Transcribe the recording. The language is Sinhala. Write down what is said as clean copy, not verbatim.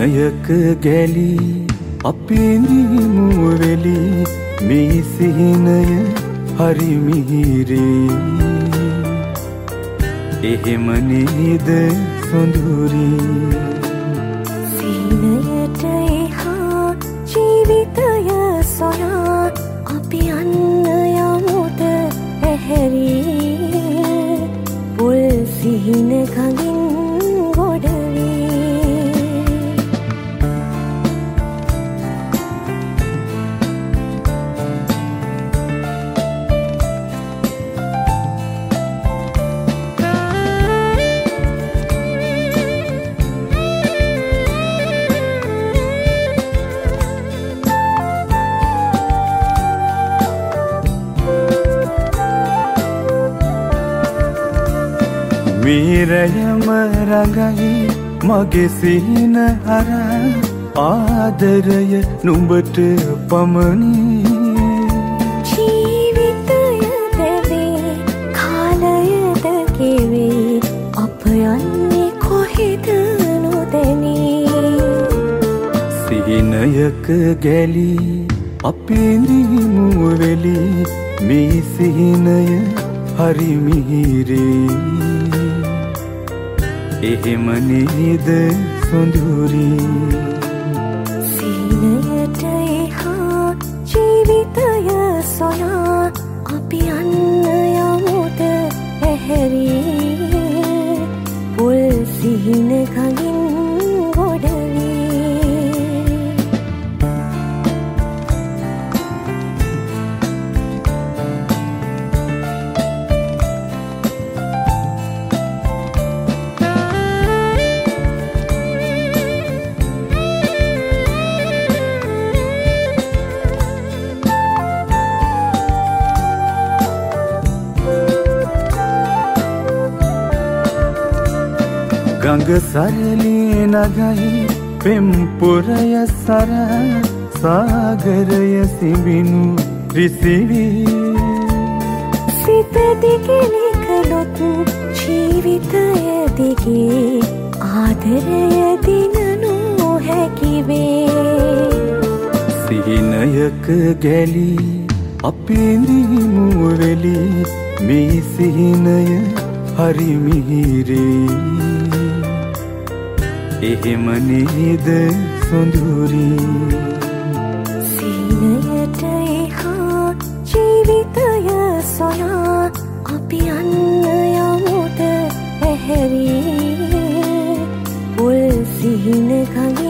සිහිනයක ගැලී අපි නිමුවෙලි මේ සිහිනය හරි මිහිරේ එහෙම නේද සොඳුරි සිහිනයට එහා ජීවිතය සොයා අපි යන්න යමුද ඇහැරි පුල් සිහින කඳින් ගොඩවි මීරයම රඟයි මගේ සිහින හරහා ආදරය නුඹට පමණි ජීවිතය දෙවේ කාලයද ගෙවේ අප යන්නේ කොහෙද නොදැනී සිහිනයක ගැලී අපි නිමුවෙලි මේ සිහිනය හරි මිහිරේ එහෙම නේද සොඳුරි සිහිනයට එහා ජීවිතය සොයා අපි යන්න යමුද ඇහැරි පුල් සිහින කඳින් ගොඩවි ගඟ සරලේ නගයි පෙම්පුරය සර සාගරය සිඹිනු රිසිවි සිත දිගිලි කළොත් ජීවිතය දිගේ ආදරය දිනනු හැකිවේ සිහිනයක ගැලී අපි නිමුවෙලි මේ සිහිනය හරි මිහිරේ එහෙම නේද සොඳුරි සිහිනයට එහා ජීවිතය සොයා අපි යන්න යමුද ඇහැරි පුල් සිහින කඳින්